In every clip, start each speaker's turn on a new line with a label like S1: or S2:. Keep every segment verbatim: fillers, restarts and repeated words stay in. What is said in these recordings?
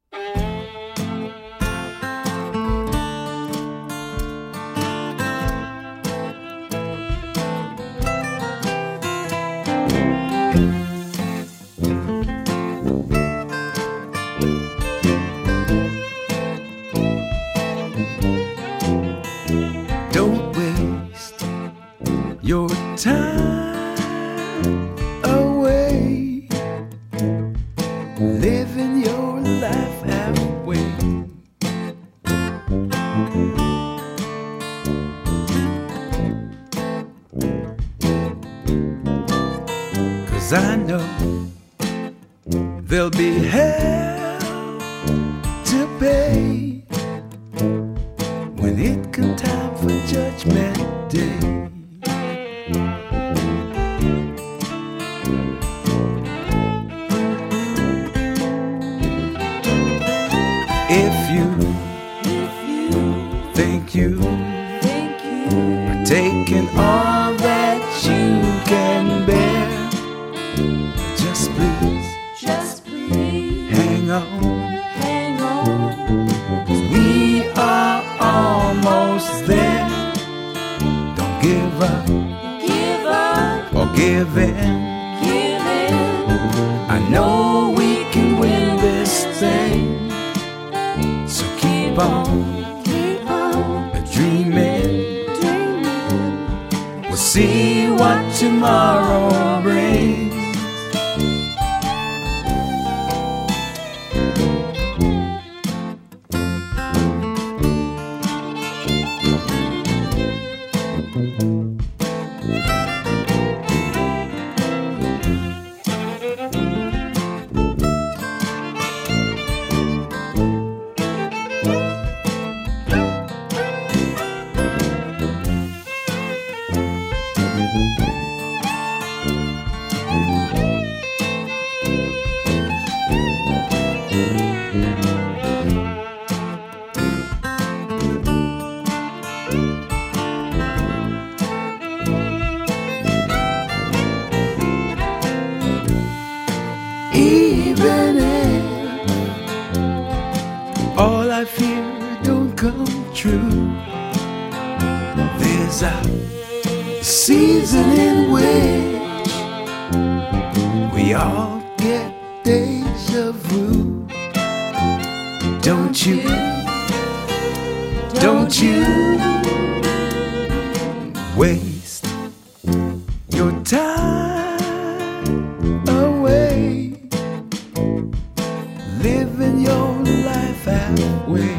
S1: Don't waste your time away, living your life halfway. Cause I know there'll be hell to pay when it comes time for Judgment Day. If you,
S2: If you
S1: think you
S2: think you
S1: are taking all that you can bear, just please
S2: just please
S1: hang on.
S2: hang on,
S1: We are almost there. Don't give up
S2: give up,
S1: or give in.
S2: give in.
S1: I know we can win this thing. So keep on
S2: Keep on
S1: dreaming.
S2: dreaming.
S1: We'll see what tomorrow brings. Even if all I fear don't come true, there's a season in which we all get deja vu. Don't you, don't you waste your time away, living your life halfway.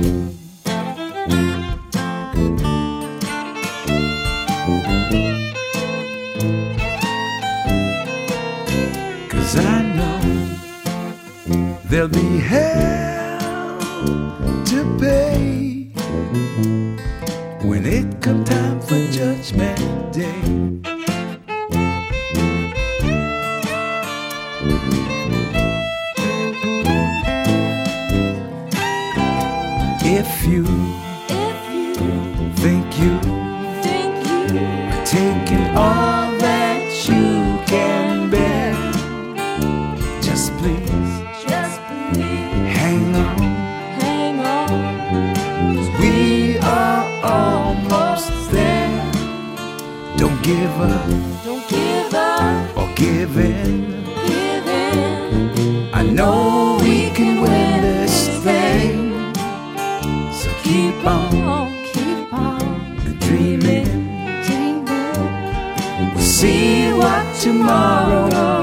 S1: Cause I know there'll be hell to pay when it comes time for Judgment Day. If you
S2: If you
S1: think you
S2: think you
S1: are taking all that you can bear, just please
S2: just please
S1: hang on.
S2: hang on,
S1: We are almost there. Don't give up
S2: don't give up,
S1: or give in.
S2: give in.
S1: I know we can win this thing. So keep on
S2: Keep on
S1: dreaming.
S2: dreaming.
S1: We'll see what tomorrow